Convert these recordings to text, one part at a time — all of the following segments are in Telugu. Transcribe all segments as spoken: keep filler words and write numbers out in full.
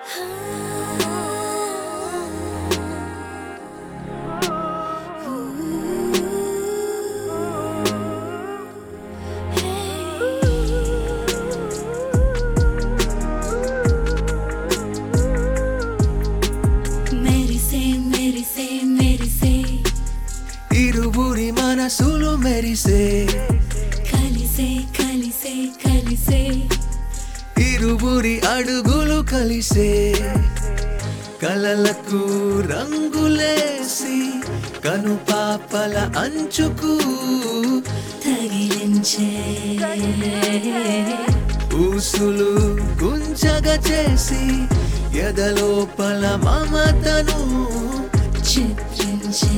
ఇరువురి మనసులు మెరిసే కలిసే కలిసే కలిసే ఇరువురి అడుగులు కలిసే కలలకు రంగులేసి కనుపాపల అంచుకు తగిలించే ఊసులు గుంజగా చేసి ఎదలోపల మమతను చిత్రించే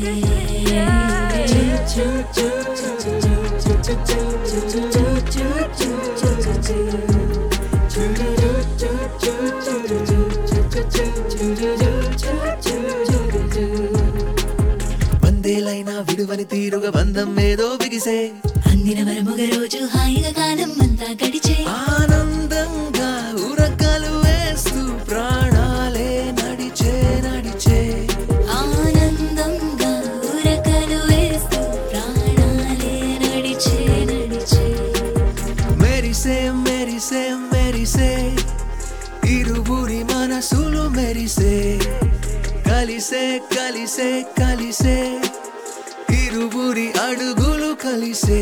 వందేలైనా విడువని తీరుగా బంధం ఏదో బిగిసే అందిన వరముగ రోజు హాయిగా కాలం అంతా గడిచే ఆనందంగా ఉరకలు వేస్తూ ప్రాణాలే నడిచే నడిచే ఆనందంగా ఉరకలు వేస్తూ ప్రాణాలే నడిచే నడిచే మెరిసే మెరిసే మెరిసే ఇరువురి మనసులు మెరిసే కలిసే కలిసే కలిసే ఇరువురి అడుగులు కలిసే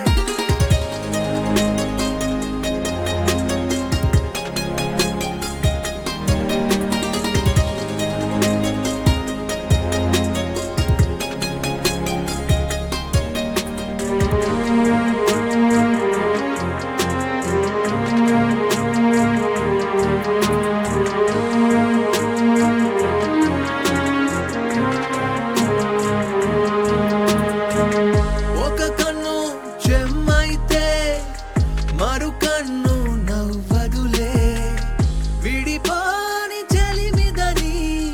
ఒక కన్ను చెమ్మైతే మరు కన్ను నవ్వదులే విడిపోని చెలిమిదని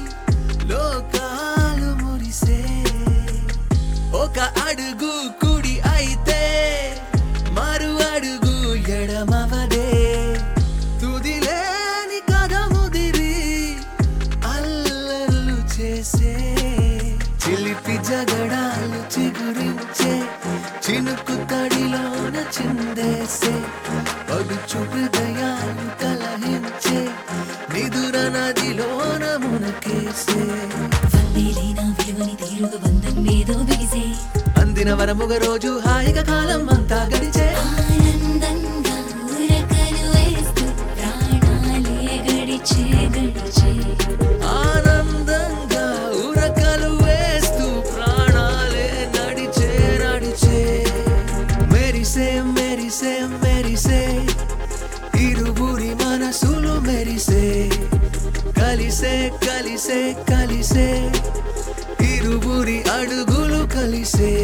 లోకాలు మురిసే ఒక అడుగు కుడి అయితే మరు అడుగు ఎడమవదే తుదిలేని కథ ముదిరి అల్లర్లు చేసే చిలిపి జగడాలు చిగురించే చినుకు తడిలోన చిందేసే పడుచు హృదయాలు కలహించే నిదుర నదిలోన మునకేసే వందేలైనా విలువని తీరుగా బంధం ఏదో బిగిసే అందిన వరముగ రోజు హాయిగా కాలం అంతా గడిచే ఆనందంగా ఉరకలు వేస్తూ ప్రాణాలే గడిచే గడిచే ఆనందంగా ఉరకలు వేస్తూ ప్రాణాలే నడిచే నడిచే మెరిసే మెరిసే మెరిసే ఇరువురి మనసులు మెరిసే కలిసే కలిసే కలిసే ఇరువురి అడుగులు కలిసే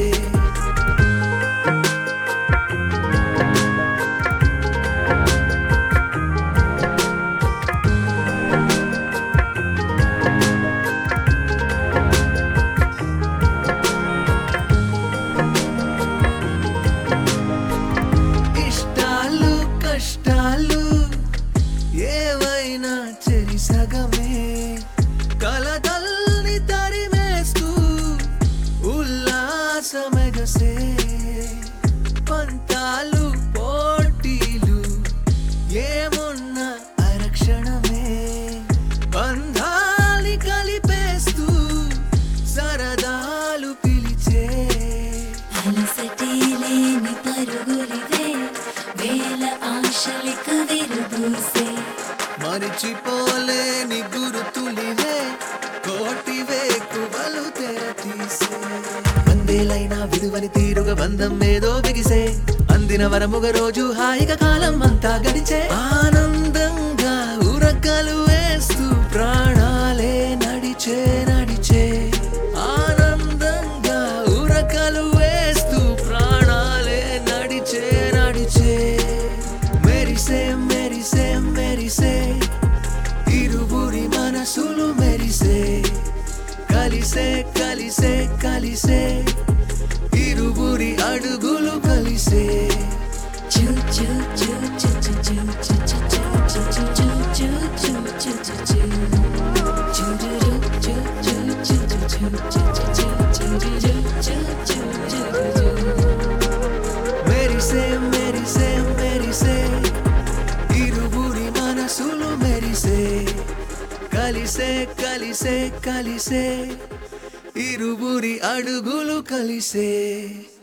ఇష్టాలు కష్టాలు ఏవైనా చెరిసగమే కలతల్ని తరిమేస్తూ ఉల్లాసమెగసే పంతాలు పోటీలు ఏమున్న అరక్షణమే బంధాలి కలిపేస్తూ సరదాలు పిలిచే అలసటే లేని పరుగులివే వేల ఆశలిక విరుబూసే మరిచిపోలేని గురుతులివే కోటి వేకువలు తెరతీసే వందేలైనా విలువని తీరుగా బంధం ఏదో బిగిసే అందిన వరముగ రోజు హాయిగా కాలం అంతా గడిచే ఆనందంగా ఉరకలు వేస్తూ ప్రాణాలే నడిచే నడిచే ఆనందంగా ఉరకలు వేస్తూ ప్రాణాలే నడిచే నడిచే మెరిసే మెరిసే మెరిసే ఇరువురి మనసులు మెరిసే కలిసే కలిసే కలిసే ఇరువురి అడుగులు కలిసే చూ చూ చూ చూ చూ చూ చూ చూ చూ చూ చూ చూ చూ చూ కలిసే కలిసే కలిసే ఇరువురి అడుగులు కలిసే